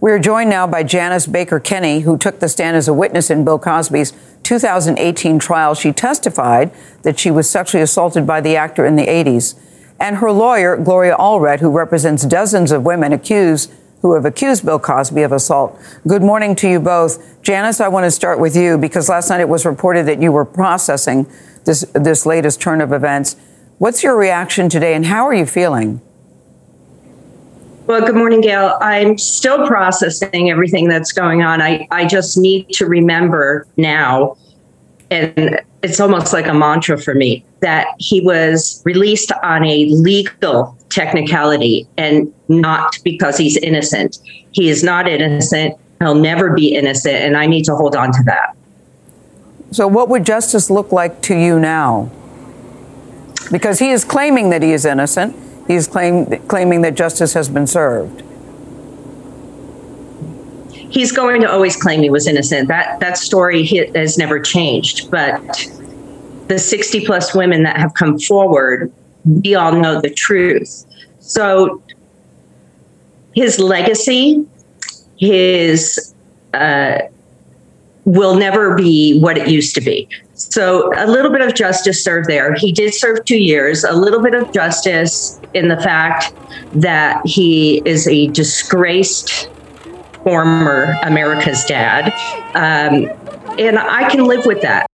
We're joined now by Janice Baker Kenny, who took the stand as a witness in Bill Cosby's 2018 trial. She testified that she was sexually assaulted by the actor in the 80s. And her lawyer, Gloria Allred, who represents dozens of women who have accused Bill Cosby of assault. Good morning to you both. Janice, I want to start with you because last night it was reported that you were processing this latest turn of events. What's your reaction today and how are you feeling? Well, good morning, Gail. I'm still processing everything that's going on. I just need to remember now, and it's almost like a mantra for me, that he was released on a legal technicality and not because he's innocent. He is not innocent. He'll never be innocent. And I need to hold on to that. So what would justice look like to you now? Because he is claiming that he is innocent. He's claiming that justice has been served. He's going to always claim he was innocent. That story has never changed. But the 60 plus women that have come forward, we all know the truth. So his legacy, will never be what it used to be. So a little bit of justice served there. He did serve 2 years, a little bit of justice in the fact that he is a disgraced former America's dad. And I can live with that.